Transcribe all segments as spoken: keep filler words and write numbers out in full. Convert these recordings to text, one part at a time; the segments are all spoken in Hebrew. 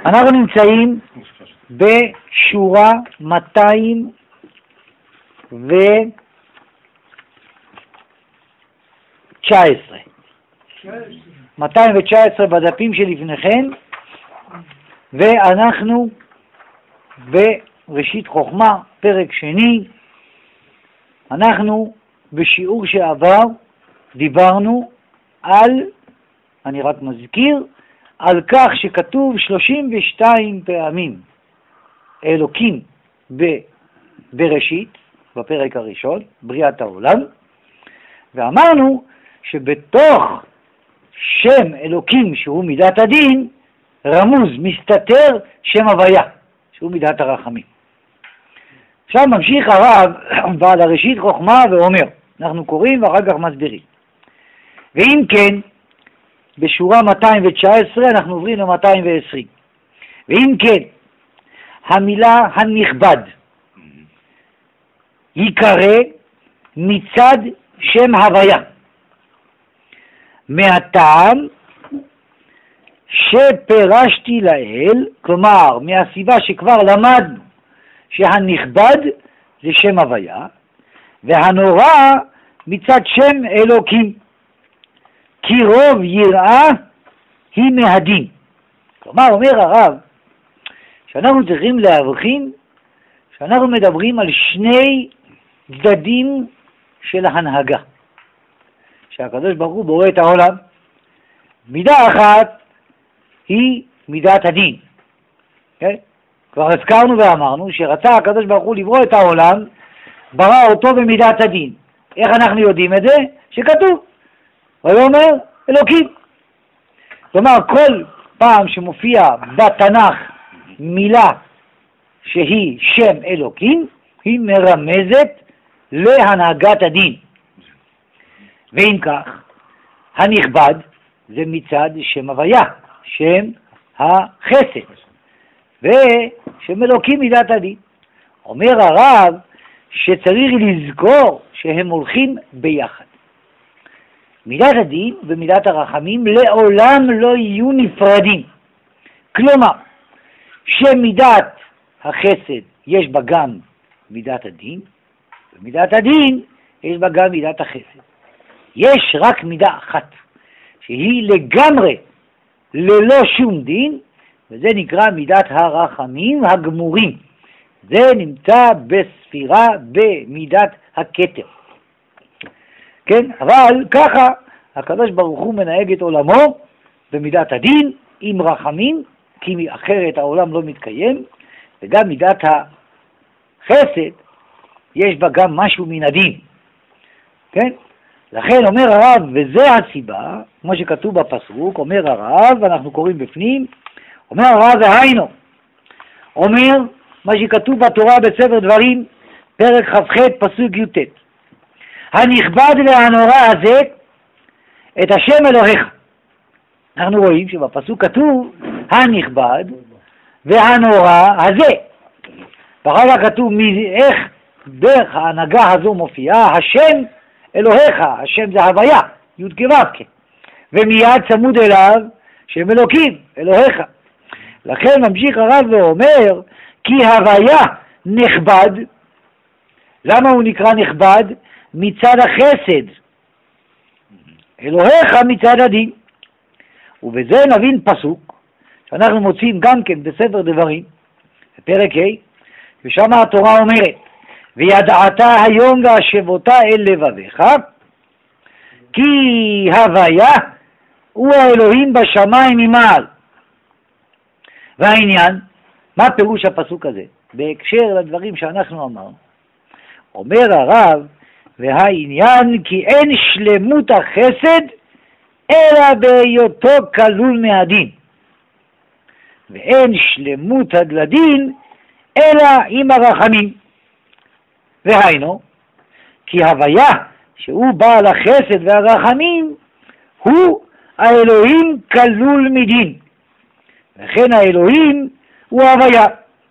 אנחנו נמצאים בשורה מאתיים ותשע עשרה. מאתיים ותשע עשרה בדפים שלפניכם, ואנחנו בראשית חוכמה, פרק שני. אנחנו בשיעור שעבר דיברנו על, אני רק מזכיר, על כך שכתוב שלושים ושתיים פעמים אלוקים בראשית, בפרק הראשון, בריאת העולם, ואמרנו שבתוך שם אלוקים שהוא מידת הדין, רמוז, מסתתר שם הוויה, שהוא מידת הרחמים. עכשיו ממשיך הרב ועל הראשית חוכמה ואומר, אנחנו קוראים ואחר כך מסבירים. ואם כן, בשורה מאתיים ותשע עשרה אנחנו עוברים ל-מאתיים ועשרים. ואם כן, המילה הנכבד יקרא מצד שם הוויה, מהטעם שפרשתי לאל, כלומר מהסיבה שכבר למדנו שהנכבד זה שם הוויה, והנורא מצד שם אלוקים, כי רוב יראה היא מהדין. כלומר, אומר הרב, שאנחנו צריכים להבחין שאנחנו מדברים על שני צדדים של ההנהגה. שהקדוש ברוך הוא בורא את העולם. מידה אחת היא מידת הדין. כן? כבר הזכרנו ואמרנו שרצה הקדוש ברוך הוא לברוא את העולם, ברא אותו במידת הדין. איך אנחנו יודעים את זה? שכתוב. הוא אומר אלוקים. כלומר, כל פעם שמופיע בתנ"ך מילה שהיא שם אלוקים, היא מרמזת להנהגת הדין. ואם כך, הנכבד זה מצד שם הוויה, שם החסד, ושם אלוקים מידת הדין. אומר הרב שצריך לזכור שהם הולכים ביחד. מידת הדין ומידת הרחמים לעולם לא יהיו נפרדים. כלומר, שמידת החסד יש בה גם מידת הדין, ומידת הדין יש בה גם מידת החסד. יש רק מידה אחת, שהיא לגמרי ללא שום דין, וזה נקרא מידת הרחמים הגמורים. זה נמצא בספירה במידת הכתר. כן? אבל ככה הקדוש ברוך הוא מנהג את עולמו במידת הדין עם רחמים, כי אחרת העולם לא מתקיים, וגם מידת החסד יש בה גם משהו מן הדין. כן? לכן אומר הרב, וזה הסיבה, כמו שכתוב בפסוק, אומר הרב, אנחנו קוראים בפנים, אומר הרב והיינו, אומר מה שכתוב בתורה בספר דברים, פרק כ"ח פסוק י"ט, הנכבד והנורא הזה את השם אלוהיך. אנחנו רואים שבפסוק כתוב הנכבד והנורא הזה. ואחר כך כתוב איך דרך ההנהגה הזו מופיעה השם אלוהיך, השם זה הוויה, י' כו', ומיד צמוד אליו שם אלוקים, אלוהיך. לכן ממשיך הרב ואומר, כי הוויה נכבד. למה הוא נקרא נכבד? מצד החסד, אלוהיך מצד הדין. ובזה נבין פסוק שאנחנו מוצאים גם כן בספר דברים, בפרק ה', ושם התורה אומרת, וידעת היום והשבותה אל לבביך, כי הוויה הוא האלוהים בשמיים ממעל. והעניין, מה פירוש הפסוק הזה? בהקשר לדברים שאנחנו אמרנו. אומר הרב, והעניין כי אין שלמות החסד אלא בהיותו כלול מהדין, ואין שלמות הדין אלא עם הרחמים. והיינו, כי הוויה שהוא בעל החסד והרחמים הוא האלוהים כלול מדין, וכן האלוהים הוא הוויה.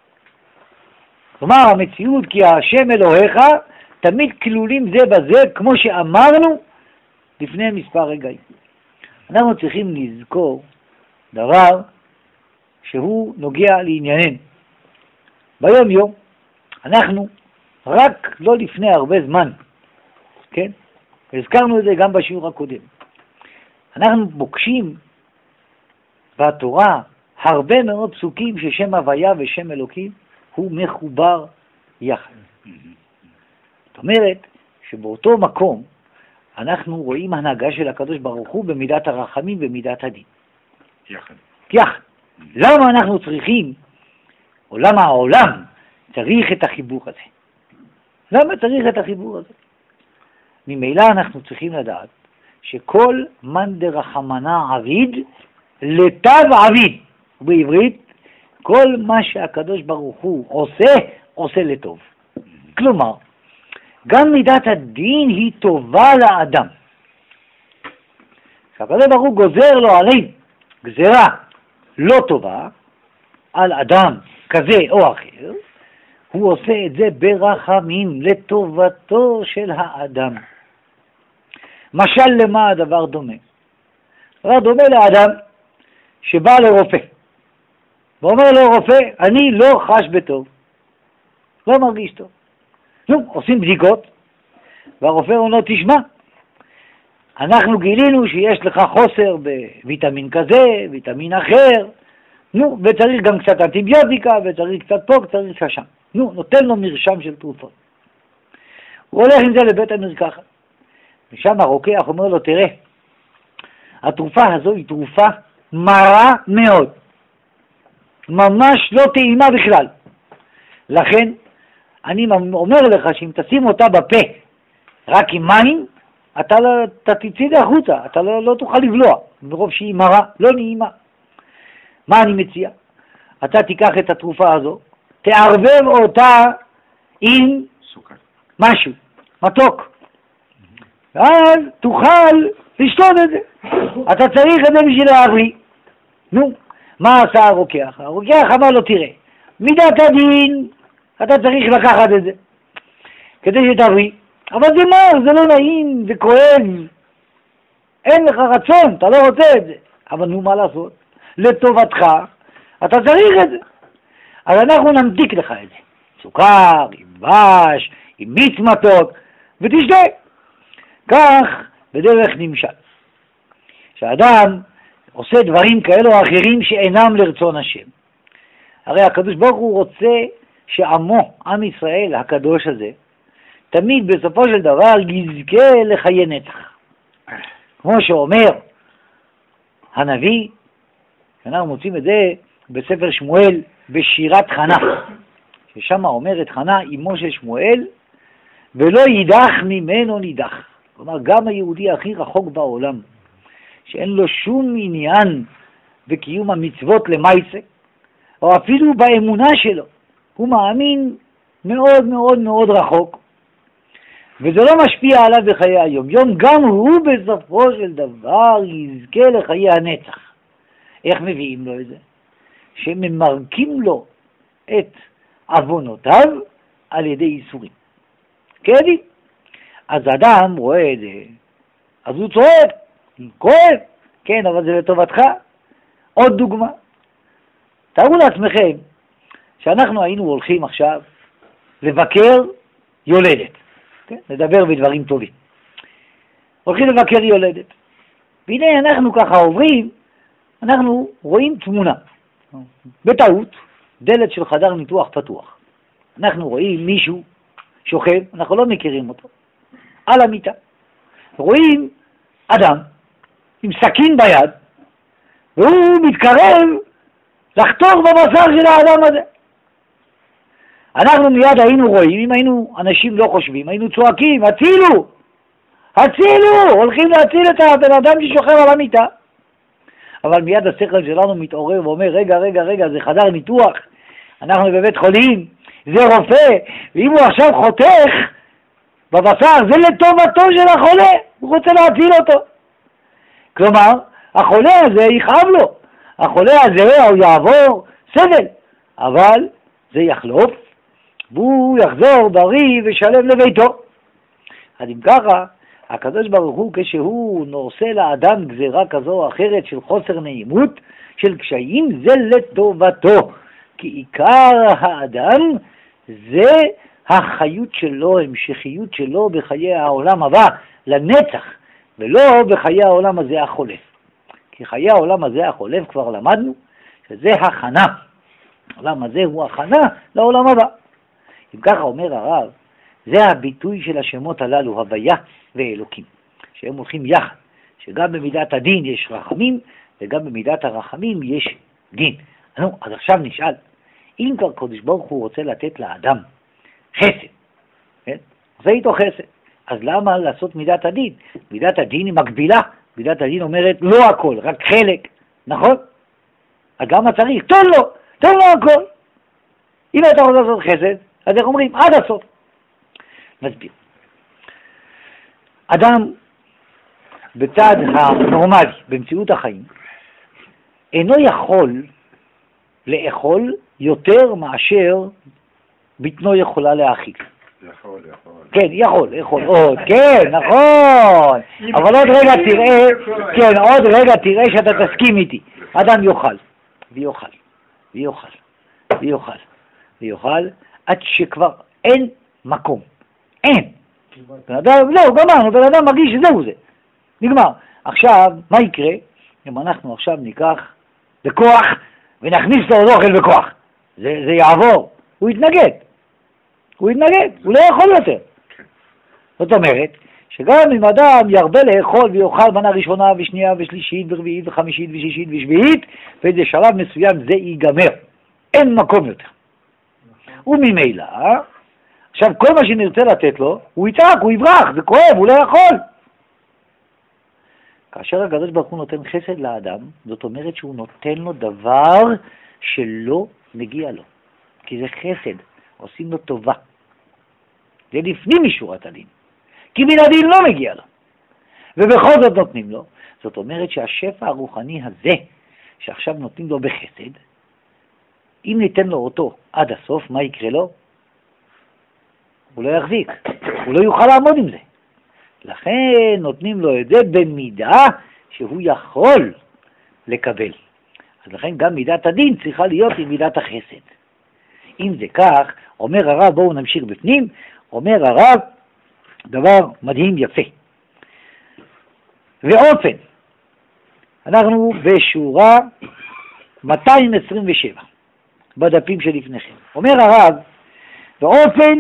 כלומר המציאות כי השם אלוהיך תמיד כלולים זה בזה, כמו שאמרנו לפני מספר רגעים. אנחנו צריכים לזכור דבר שהוא נוגע לענייננו. ביום יום, אנחנו, רק לא לפני הרבה זמן, כן? הזכרנו את זה גם בשיעור הקודם. אנחנו פוגשים בתורה הרבה מאוד פסוקים ששם הוויה ושם אלוקים הוא מחובר יחד. זאת אומרת שבאותו מקום אנחנו רואים הנהגה של הקדוש ברוך הוא במידת הרחמים ומידת הדין. יחד. יחד. למה אנחנו צריכים, או למה העולם צריך את החיבור הזה? למה צריך את החיבור הזה? ממילא אנחנו צריכים לדעת שכל מאן דרחמנא עביד לטב עביד. בעברית, כל מה שהקדוש ברוך הוא עושה, עושה לטוב. כלומר, גם מידת הדין היא טובה לאדם. כשהקדוש ברוך הוא גוזר לו עלינו גזרה לא טובה על אדם כזה או אחר, הוא עושה את זה ברחמים לטובתו של האדם. משל למה הדבר דומה? הדבר דומה לאדם שבא לרופא ואומר לו, רופא, אני לא חש בטוב, לא מרגיש טוב. נו, עושים בדיקות, והרופא אומר, תשמע, אנחנו גילינו שיש לך חוסר בוויטמין כזה, ויטמין אחר, נו, וצריך גם קצת אנטיביוטיקה, וצריך קצת פה, וצריך קצת שם. נו, נותן לו מרשם של תרופות. הוא הולך עם זה לבית המרקחת, ושם הרוקח אומר לו, תראה, התרופה הזו היא תרופה מרה מאוד, ממש לא טעימה בכלל. לכן, אני אומר לך שאם תשים אותה בפה רק עם מים, אתה, אתה תצא החוצה, אתה לא, לא תוכל לבלוע, ברוב שהיא מרה, לא נעימה. מה אני מציע? אתה תיקח את התרופה הזו, תערבב אותה עם סוכר. משהו, מתוק. ואז תוכל לשתות את זה. אתה צריך את זה בשביל להבריא. נו, מה עשה הרוקח? הרוקח אמר לו, תראה, מידת הדין, אתה צריך לקחת את זה, כדי שתבריא. אבל זה מר, זה לא נעים, זה כואב. אין לך רצון, אתה לא רוצה את זה. אבל נו, מה לעשות? לטובתך, אתה צריך את זה. אז אנחנו נמתיק לך את זה. סוכר, עם בש, עם מיץ מתוק, ותשתה. כך בדרך נמשל. כשאדם עושה דברים כאלו או אחרים שאינם לרצון השם. הרי הקדוש ברוך הוא רוצה שעמו, עם ישראל הקדוש הזה, תמיד בסופו של דבר יזכה לחיי נצח. כמו שאומר הנביא, אנחנו מוצאים את זה בספר שמואל בשירת חנה, ששם אומרת חנה, אמו של שמואל, ולא יידח ממנו נידח. כלומר, גם היהודי הכי רחוק בעולם, שאין לו שום עניין בקיום המצוות למעשה, או אפילו באמונה שלו, הוא מאמין מאוד מאוד מאוד רחוק, וזה לא משפיע עליו בחיי היום יום, גם הוא בסופו של דבר יזכה לחיי הנצח. איך מביאים לו את זה? שממרקים לו את עוונותיו על ידי איסורים. כן? אז אדם רואה את זה, אז הוא צועק, כואב, כן, אבל זה לטובתך. עוד דוגמה, תארו לעצמכם שאנחנו היינו הולכים עכשיו לבקר יולדת, כן? נדבר בדברים טובים. הולכים לבקר יולדת, והנה אנחנו ככה עוברים, אנחנו רואים תמונה, בטעות, דלת של חדר ניתוח פתוח. אנחנו רואים מישהו שוכב, אנחנו לא מכירים אותו, על המיטה. רואים אדם עם סכין ביד, והוא מתקרב לחתוך בבשר של האדם הזה. אנחנו מיד היינו רואים, אם היינו אנשים לא חושבים, היינו צועקים, הצילו! הצילו! הולכים להציל את הבן אדם ששוכב על המיטה. אבל מיד השכל שלנו מתעורר ואומר, רגע, רגע, רגע, זה חדר ניתוח, אנחנו בבית חולים, זה רופא, ואם הוא עכשיו חותך בבשר, זה לטובתו של החולה, הוא רוצה להציל אותו. כלומר, החולה הזה יכאב לו, החולה הזה הוא יעבור סבל, אבל זה יחלוף, והוא יחזור בריא ושלם לביתו. אז אם ככה, הקדוש ברוך הוא, כשהוא נושא לאדם גזירה כזו או אחרת של חוסר נעימות, של קשיים זה לטובתו, כי עיקר האדם זה החיות שלו, המשכיות שלו בחיי העולם הבא, לנצח, ולא בחיי העולם הזה החולף. כי חיי העולם הזה החולף כבר למדנו שזה הכנה. העולם הזה הוא הכנה לעולם הבא. אם ככה אומר הרב, זה הביטוי של השמות הללו, הוויה ואלוקים, שהם הולכים יחד, שגם במידת הדין יש רחמים, וגם במידת הרחמים יש דין. נו, אז עכשיו נשאל, אם כבר קדוש ברוך הוא רוצה לתת לאדם חסד, כן? עושה איתו חסד, אז למה לעשות מידת הדין? מידת הדין היא מקבילה, מידת הדין אומרת לא הכל, רק חלק, נכון? אז למה צריך? תן לו, תן לו הכל. אם אתה רוצה לעשות חסד, אז איך אומרים? עד הסוף. נסביר. אדם בצד הנורמלי, במציאות החיים, אינו יכול לאכול יותר מאשר בטנו יכולה להאכיל. יכול, יכול. כן, יכול, יכול, עוד, כן, נכון. אבל עוד רגע תראה, כן, עוד רגע תראה שאתה תסכים איתי. אדם יאכל, ויאכל, ויאכל, ויאכל, ויאכל, עד שכבר אין מקום. אין. בן אדם, לא, גמרנו, בן אדם מרגיש שזהו זה. נגמר. עכשיו, מה יקרה אם אנחנו עכשיו ניקח בכוח ונכניס לו עוד אוכל בכוח? זה, זה יעבור. הוא יתנגד. הוא יתנגד. הוא לא יכול יותר. זאת אומרת, שגם אם אדם ירבה לאכול ויאכל מנה ראשונה ושנייה ושלישית ורביעית וחמישית ושישית ושביעית, באיזה שלב מסוים זה ייגמר. אין מקום יותר. וממילא, עכשיו כל מה שנרצה לתת לו, הוא יצעק, הוא יברח, זה כואב, הוא לא יכול. כאשר הקדוש ברוך הוא נותן חסד לאדם, זאת אומרת שהוא נותן לו דבר שלא מגיע לו. כי זה חסד, עושים לו טובה. זה לפנים משורת הדין. כי מן הדין לא מגיע לו. ובכל זאת נותנים לו. זאת אומרת שהשפע הרוחני הזה, שעכשיו נותנים לו בחסד, אם ניתן לו אותו עד הסוף, מה יקרה לו? הוא לא יחזיק, הוא לא יוכל לעמוד עם זה. לכן נותנים לו את זה במידה שהוא יכול לקבל. אז לכן גם מידת הדין צריכה להיות עם מידת החסד. אם זה כך, אומר הרב, בואו נמשיך בפנים, אומר הרב דבר מדהים יפה. ואופן, אנחנו בשורה מאתיים עשרים ושבע, בדפים שלפניכם. אומר הרב, ואופן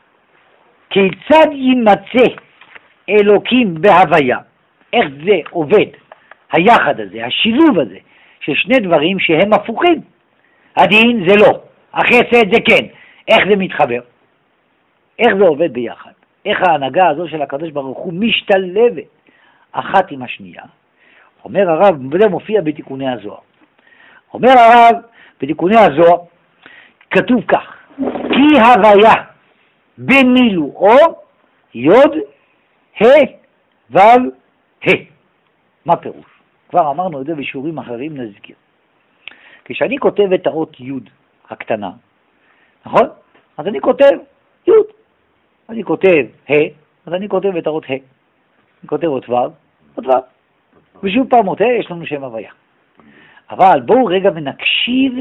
כיצד יימצא אלוקים בהוויה, איך זה עובד, היחד הזה, השילוב הזה, של שני דברים שהם הפוכים. הדין זה לא, החסד זה כן. איך זה מתחבר? איך זה עובד ביחד? איך ההנהגה הזו של הקדוש ברוך הוא משתלבת אחת עם השנייה? אומר הרב, וזה מופיע בתיקוני הזוהר. אומר הרב, בתיקוני הזוהר, כתוב כך, כי הוויה במילואו יוד ה וו ה. מה פירוש? כבר אמרנו את זה בשיעורים אחרים, נזכיר. כשאני כותב את האות י' הקטנה, נכון? אז אני כותב י'. אני כותב ה, אז אני כותב את האות ה. אני כותב אות ו', אות ו'. ושוב פעם אות ה, יש לנו שם הוויה. אבל בואו רגע ונקשיב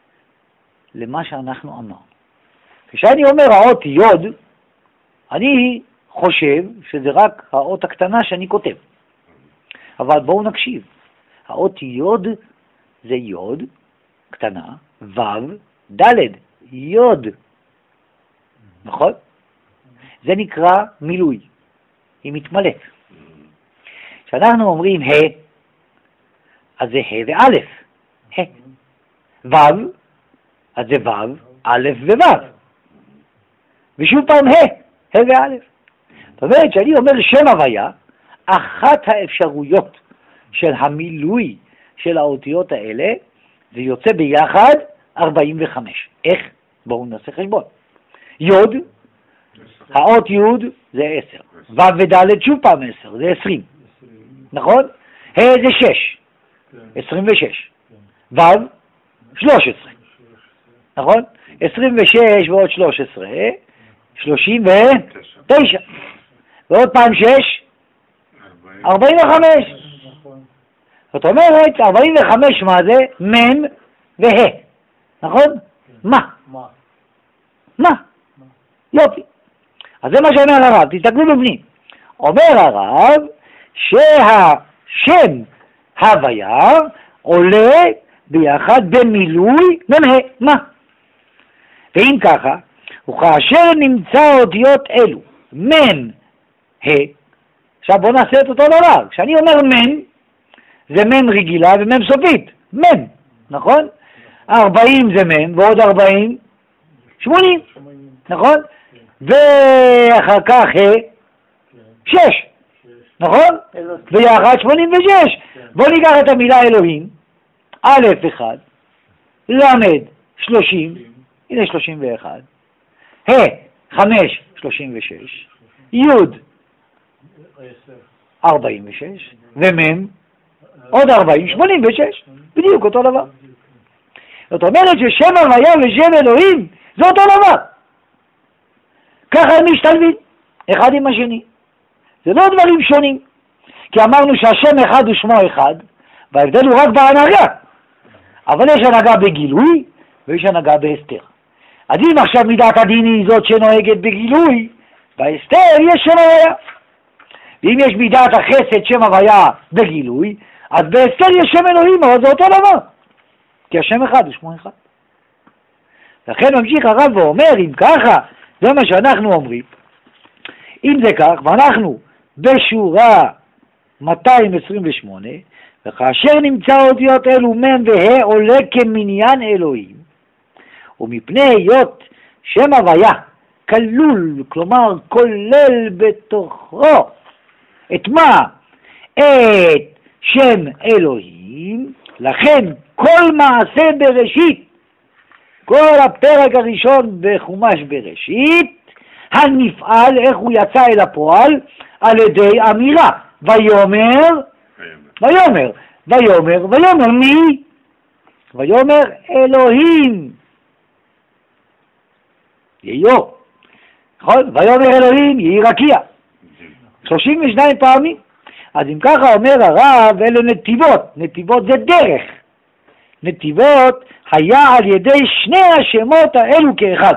למה שאנחנו אמרנו. כשאני אומר האות יוד, אני חושב שזה רק האות הקטנה שאני כותב. אבל בואו נקשיב. האות יוד זה יוד קטנה, ו', ד', יוד. נכון? זה נקרא מילוי. היא מתמלאת. כשאנחנו אומרים ה, אז זה ה וא', ה. ו', אז זה ו', א' וו'. ושוב פעם ה, ה וא'. זאת אומרת שאני אומר שם הוויה, אחת האפשרויות של המילוי של האותיות האלה, זה יוצא ביחד ארבעים וחמש. איך? בואו נעשה חשבון. יוד, האות יוד זה עשר. ו' וד' שוב פעם עשר, זה עשרים. נכון? ה' זה שש. עשרים ושש. ו' שלוש עשרה. נכון? עשרים ושש ועוד שלוש עשרה. שלושים ותשע. ועוד פעם שש. ארבעים וחמש. זאת אומרת, ארבעים וחמש מה זה? מם והה, נכון? מה? מה? מה? יופי. אז זה מה שאומר הרב, תסתכלו בפנים. אומר הרב שהשם הוויה עולה ביחד במילוי ממה, מה? ואם ככה, וכאשר נמצא אותיות אלו, מן, ה, עכשיו בואו נעשה את אותו דבר. כשאני אומר מן, זה מן רגילה ומן סופית, מן, נכון? ארבעים זה מן, ועוד ארבעים, שמונים, נכון? ואחר כך ה, שש, נכון? ויחד שמונים ושש. בואו ניקח את המילה אלוהים, א' אחד, למד שלושים, הנה שלושים ואחת, ה חמש שלושים ושש, יוד ארבעים ושש, ומם עוד ארבעים, שמונים ושש, בדיוק אותו דבר. זאת אומרת ששם הוויה ושם אלוהים זה אותו דבר. ככה הם משתלבים אחד עם השני. זה לא דברים שונים, כי אמרנו שהשם אחד ושמו אחד, וההבדל הוא רק בהנהגה. אבל יש הנהגה בגילוי ויש הנהגה בהסתר. אז אם עכשיו מידת הדין היא זאת שנוהגת בגילוי, בהסתר יש שם הוויה. ואם יש מידת החסד שם הוויה בגילוי, אז בהסתר יש שם אלוהים, אבל זה אותו דבר. כי השם אחד ושמו אחד. לכן ממשיך הרב ואומר, אם ככה, זה מה שאנחנו אומרים. אם זה כך, ואנחנו בשורה מאתיים עשרים ושמונה, וכאשר נמצא אותיות אלו מם והה עולה כמניין אלוהים, ומפני היות שם הוויה כלול, כלומר כולל בתוכו, את מה? את שם אלוהים, לכן כל מעשה בראשית, כל הפרק הראשון בחומש בראשית, הנפעל, איך הוא יצא אל הפועל? על ידי אמירה, ויומר, ויומר, ויומר, ויומר מי? ויומר אלוהים. יהיו, נכון? ויומר אלוהים, יהי רקיע. שלושים ושתיים פעמים. אז אם ככה אומר הרב, אלה נתיבות, נתיבות זה דרך. נתיבות היה על ידי שני השמות האלו כאחד.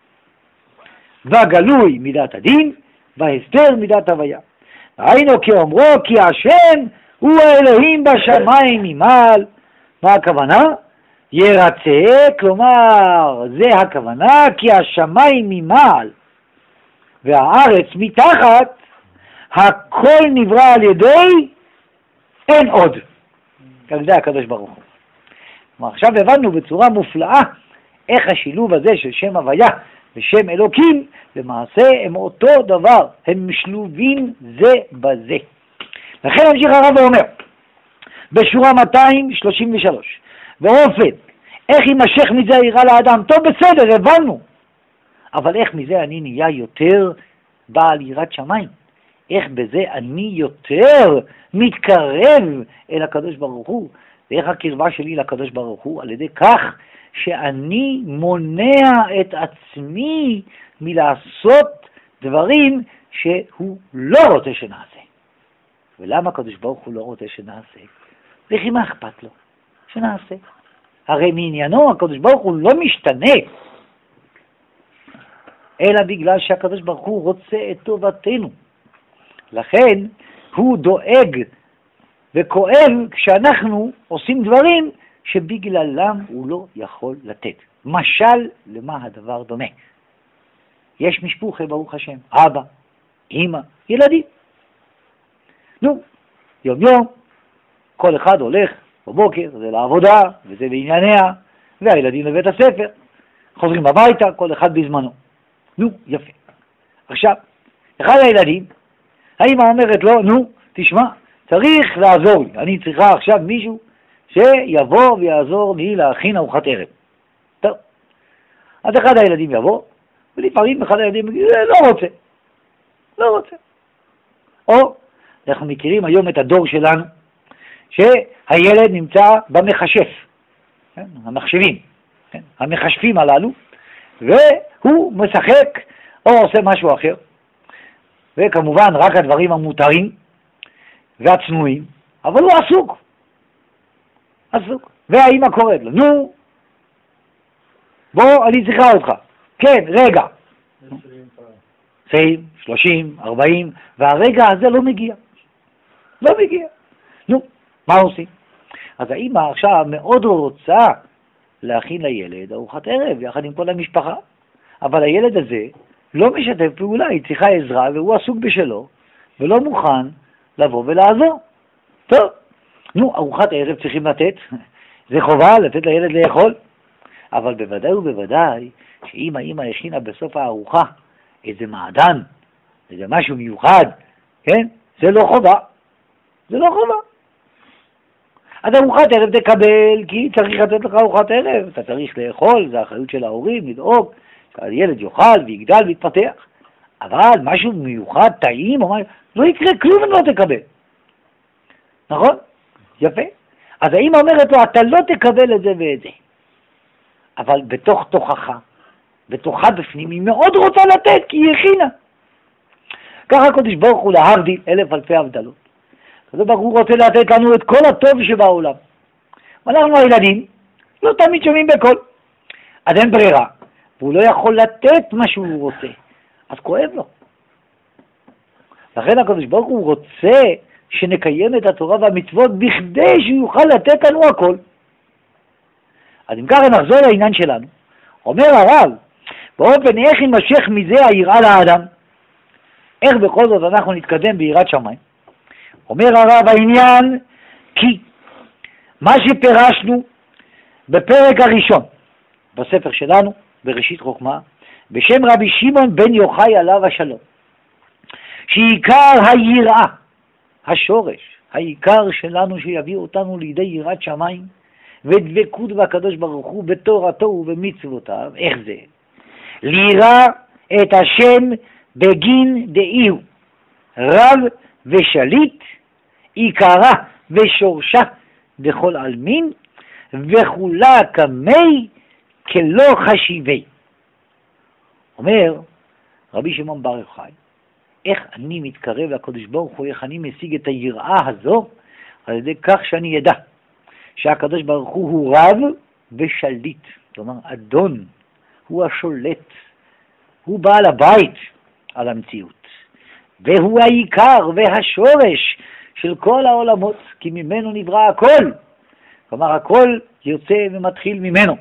בגלוי מידת הדין, בהסתר מידת הוויה. ראינו כאומרו כי השם הוא האלוהים בשמיים ממעל. מה הכוונה? ירצה, כלומר זה הכוונה כי השמיים ממעל והארץ מתחת, הכל נברא על ידי אין עוד. כך זה הקדוש ברוך הוא. עכשיו הבנו בצורה מופלאה איך השילוב הזה של שם הוויה ושם אלוקים למעשה הם אותו דבר, הם משלובים זה בזה. לכן המשיך הרב ואומר בשורה מאתיים שלושים ושלוש, באופן איך יימשך מזה היראה לאדם? טוב בסדר, הבנו, אבל איך מזה אני נהיה יותר בעל יראת שמיים? איך בזה אני יותר מתקרב אל הקדוש ברוך הוא? ואיך הקרבה שלי לקדוש ברוך הוא? על ידי כך שאני מונע את עצמי מלעשות דברים שהוא לא רוצה שנעשה. ולמה הקדוש ברוך הוא לא רוצה שנעשה? וכי מה אכפת לו? שנעשה. הרי מעניינו הקדוש ברוך הוא לא משתנה, אלא בגלל שהקדוש ברוך הוא רוצה את טובתנו. לכן הוא דואג וכואב כשאנחנו עושים דברים שבגללם הוא לא יכול לתת. משל למה הדבר דומה? יש משפחה ברוך השם, אבא, אמא, ילדים. נו, יום יום, כל אחד הולך בבוקר, זה לעבודה וזה בענייניה, והילדים לבית הספר, חוזרים הביתה, כל אחד בזמנו. נו, יפה. עכשיו, אחד הילדים, האמא אומרת לו, נו, תשמע, צריך לעזור לי, אני צריכה עכשיו מישהו שיבוא ויעזור לי להכין ארוחת ערב. טוב. אז אחד הילדים יבוא, ולפעמים אחד הילדים יגיד, לא רוצה, לא רוצה. או, אנחנו מכירים היום את הדור שלנו, שהילד נמצא במחשף, כן? המחשבים, כן? המחשפים הללו, והוא משחק או עושה משהו אחר, וכמובן רק הדברים המותרים והצנועים, אבל הוא עסוק. עסוק. והאמא קוראת לו, נו, בוא, אני צריכה אותך. כן, רגע. עשרים, שלושים, ארבעים, והרגע הזה לא מגיע. לא מגיע. נו, מה עושים? אז האמא עכשיו מאוד רוצה להכין לילד ארוחת ערב, יחד עם כל המשפחה. אבל הילד הזה לא משתף פעולה, היא צריכה עזרה, והוא עסוק בשלו, ולא מוכן לבוא ולעזור. טוב, נו, ארוחת ערב צריכים לתת. זה חובה לתת לילד לאכול. אבל בוודאי ובוודאי, שאם האמא הכינה בסוף הארוחה איזה מעדן, איזה משהו מיוחד, כן? זה לא חובה. זה לא חובה. אז ארוחת ערב תקבל, כי צריך לתת לך ארוחת ערב. אתה צריך לאכול, זה האחריות של ההורים, לדאוג, שהילד יאכל ויגדל ויתפתח. אבל משהו מיוחד, טעים, או משהו, לא יקרה כלום אם לא תקבל. נכון? יפה. אז האמא אומרת לו, אתה לא תקבל את זה ואת זה. אבל בתוך תוכחה, בתוכה בפנים, היא מאוד רוצה לתת, כי היא הכינה. ככה הקדוש ברוך הוא להבדיל אלף אלפי הבדלות. הקדוש ברוך הוא רוצה לתת לנו את כל הטוב שבעולם. ואנחנו הילדים לא תמיד שומעים בקול. אז אין ברירה. והוא לא יכול לתת מה שהוא רוצה. אז כואב לו. לכן הקדוש ברוך הוא רוצה שנקיים את התורה והמצוות בכדי שהוא יוכל לתת לנו הכל. אז אם ככה נחזור לעניין שלנו. אומר הרב, באופן איך יימשך מזה היראה לאדם? איך בכל זאת אנחנו נתקדם ביראת שמיים? אומר הרב, העניין כי מה שפרשנו בפרק הראשון בספר שלנו, בראשית חוכמה, בשם רבי שמעון בן יוחאי עליו השלום, שעיקר היראה, השורש, העיקר שלנו שיביא אותנו לידי יראת שמיים ודבקות בקדוש ברוך הוא בתורתו ובמצוותיו, איך זה? לירא את השם בגין דאיהו, רב ושליט, עיקרה ושורשה בכל עלמין, וכולה כמי כלא חשיבי. אומר רבי שמעון בר יוחאי, איך אני מתקרב לקדוש ברוך הוא, איך אני משיג את היראה הזו? על ידי כך שאני ידע שהקדוש ברוך הוא הוא רב ושליט, כלומר אדון, הוא השולט, הוא בעל הבית על המציאות, והוא העיקר והשורש של כל העולמות, כי ממנו נברא הכל, כלומר הכל יוצא ומתחיל ממנו,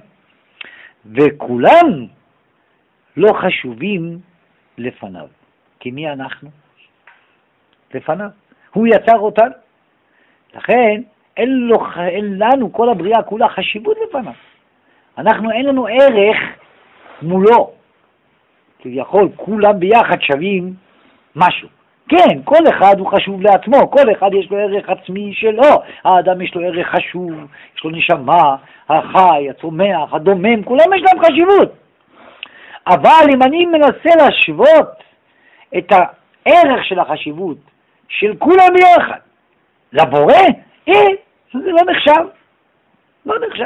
וכולם לא חשובים לפניו. כי מי אנחנו? לפניו. הוא יצר אותנו. לכן אין, לו, אין לנו כל הבריאה כולה חשיבות לפניו. אנחנו אין לנו ערך מולו. כביכול כולם ביחד שווים משהו. כן, כל אחד הוא חשוב לעצמו, כל אחד יש לו ערך עצמי שלו. האדם יש לו ערך חשוב, יש לו נשמה, החי, הצומח, הדומם, כולם יש להם חשיבות. אבל אם אני מנסה להשוות את הערך של החשיבות של כולם ביחד לבורא, אה, זה לא נחשב. לא נחשב.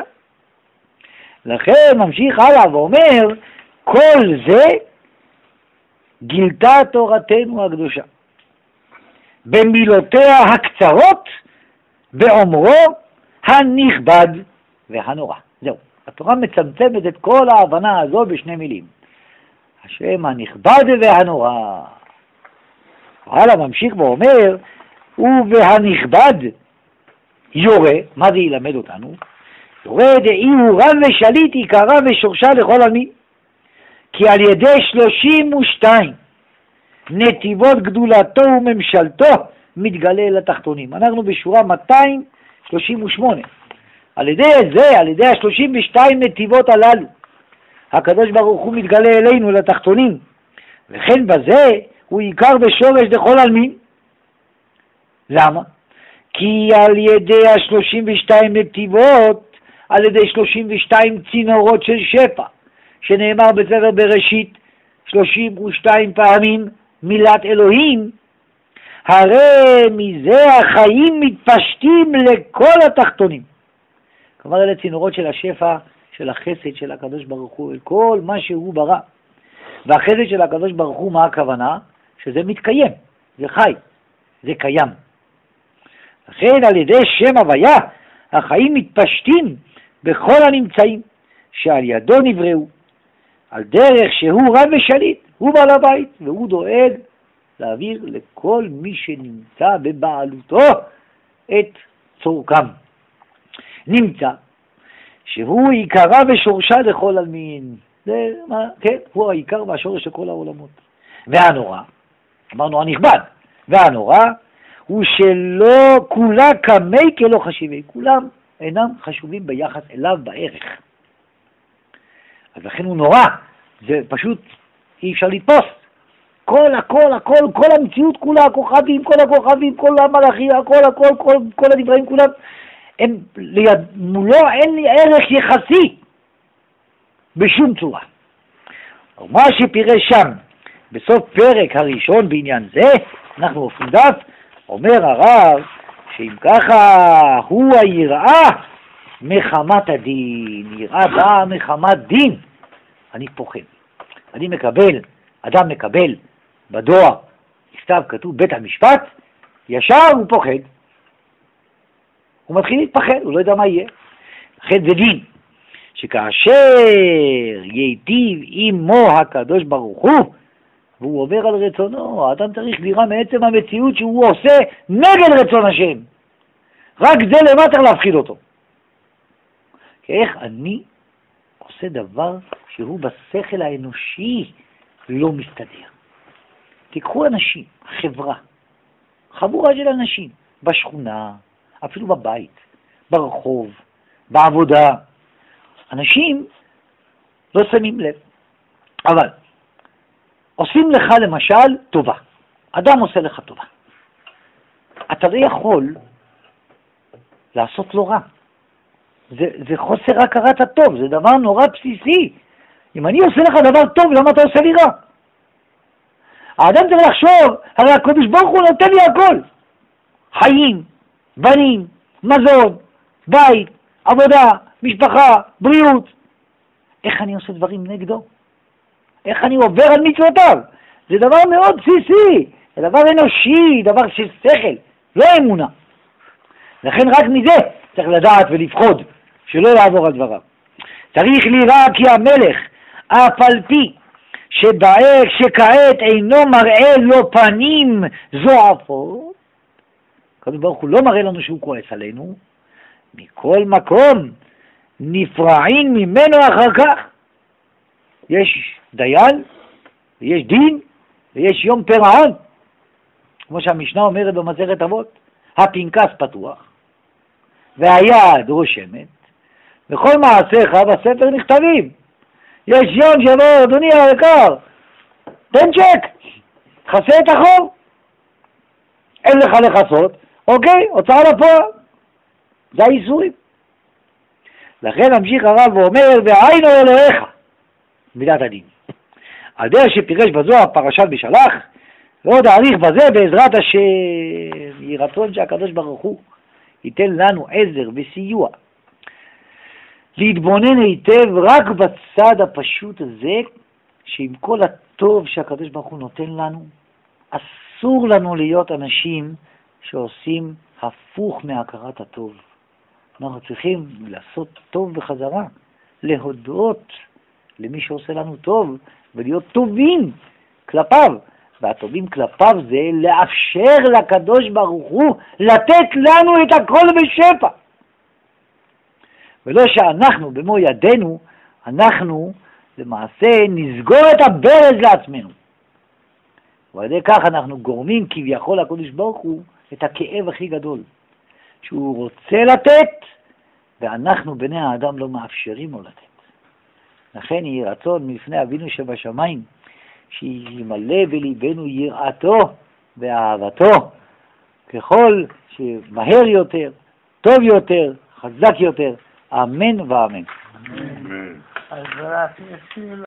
לכן ממשיך הלאה ואומר, כל זה גילתה תורתנו הקדושה במילותיה הקצרות באומרו הנכבד והנורא. זהו. התורה מצמצמת את כל ההבנה הזו בשני מילים. השם הנכבד והנורא. הלאה ממשיך ואומר, ובהנכבד יורה, מה זה ילמד אותנו? יורה דאי הוא רב ושליט עיקרה ושורשה לכל עלמין. כי על ידי שלושים ושתיים נתיבות גדולתו וממשלתו מתגלה לתחתונים. אנחנו בשורה מאתיים שלושים ושמונה. על ידי זה, על ידי ה-שלושים ושתיים נתיבות הללו, הקדוש ברוך הוא מתגלה אלינו לתחתונים, וכן בזה הוא עיקר ושורש לכל עלמין. למה? כי על ידי ה-שלושים ושתיים נתיבות, על ידי שלושים ושתיים צינורות של שפע, שנאמר בספר בראשית שלושים ושתיים פעמים מילת אלוהים, הרי מזה החיים מתפשטים לכל התחתונים. כלומר, אלה צינורות של השפע, של החסד של הקדוש ברוך הוא, אל כל מה שהוא ברא. והחסד של הקדוש ברוך הוא, מה הכוונה? שזה מתקיים, זה חי, זה קיים. לכן על ידי שם הוויה, החיים מתפשטים בכל הנמצאים שעל ידו נבראו, על דרך שהוא רב ושליט, הוא בעל הבית, והוא דואג להעביר לכל מי שנמצא בבעלותו את צורכם. נמצא שהוא עיקרה ושורשה לכל עלמין, זה מה, כן, הוא העיקר והשורש של כל העולמות. והנורא, אמרנו הנכבד, והנורא הוא שלא כולה כמי כלא חשיבי, כולם אינם חשובים ביחס אליו בערך. אז לכן הוא נורא, זה פשוט אי אפשר לתפוס. כל, הכל, הכל, כל המציאות כולה, הכוכבים, כל הכוכבים, כל המלאכים, הכל, הכל, כל, כל הדברים כולם, הם ליד, מולו אין לי ערך יחסי בשום צורה. מה שפירש שם בסוף פרק הראשון בעניין זה, אנחנו עושים דף, אומר הרב שאם ככה הוא היראה מחמת הדין, יראה באה מחמת דין. אני פוחד, אני מקבל, אדם מקבל בדואר, נכתב כתוב בית המשפט, ישר הוא פוחד, הוא מתחיל להתפחד, הוא לא יודע מה יהיה. לכן זה דין, שכאשר ייטיב עמו הקדוש ברוך הוא, והוא עובר על רצונו, האדם צריך לראה מעצם המציאות שהוא עושה נגד רצון השם. רק זה למה צריך להפחיד אותו. כי איך אני עושה דבר שהוא בשכל האנושי לא מסתדר. תיקחו אנשים, חברה, חבורה של אנשים, בשכונה, אפילו בבית, ברחוב, בעבודה. אנשים לא שמים לב. אבל עושים לך למשל טובה. אדם עושה לך טובה. אתה לא יכול לעשות לו רע. זה, זה חוסר הכרת הטוב, זה דבר נורא בסיסי. אם אני עושה לך דבר טוב, למה אתה עושה לי רע? האדם צריך לחשוב, הרי הקדוש ברוך הוא נותן לי הכל. חיים, בנים, מזון, בית, עבודה, משפחה, בריאות. איך אני עושה דברים נגדו? איך אני עובר על מצוותיו? זה דבר מאוד בסיסי, זה דבר אנושי, דבר של שכל, לא אמונה. לכן רק מזה צריך לדעת ולפחוד, שלא לעבור על דבריו. צריך ליראה כי המלך, אף על פי שבעת שכעת אינו מראה לו פנים זועפות, הקדוש ברוך הוא לא מראה לנו שהוא כועס עלינו, מכל מקום נפרעים ממנו אחר כך. יש דיין, ויש דין, ויש יום פירעון, כמו שהמשנה אומרת במסכת אבות, הפנקס פתוח, והיד רושמת, וכל מעשיך בספר נכתבים. יש יום שבו, אדוני היקר, תן צ'ק, חסה את החוב, אין לך לחסות, אוקיי, הוצאה לפועל, זה האיסורים. לכן המשיך הרב ואומר, והיינו אלוהיך, מידת הדין. על דרך שפירש בזוהר פרשת בשלח, ועוד אאריך בזה בעזרת השם, יהי רצון שהקדוש ברוך הוא ייתן לנו עזר וסיוע, להתבונן היטב רק בצד הפשוט הזה, שעם כל הטוב שהקדוש ברוך הוא נותן לנו, אסור לנו להיות אנשים שעושים הפוך מהכרת הטוב. אנחנו צריכים לעשות טוב בחזרה, להודות למי שעושה לנו טוב, ולהיות טובים כלפיו. והטובים כלפיו זה לאפשר לקדוש ברוך הוא לתת לנו את הכל בשפע. ולא שאנחנו במו ידינו, אנחנו למעשה נסגור את הברז לעצמנו. ועל ידי כך אנחנו גורמים כביכול לקדוש ברוך הוא את הכאב הכי גדול. שהוא רוצה לתת, ואנחנו בני האדם לא מאפשרים לו לתת. לכן יהי רצון מלפני אבינו שבשמיים, שימלא בליבנו יראתו ואהבתו, ככל שמהר יותר, טוב יותר, חזק יותר, אמן ואמן. אמן.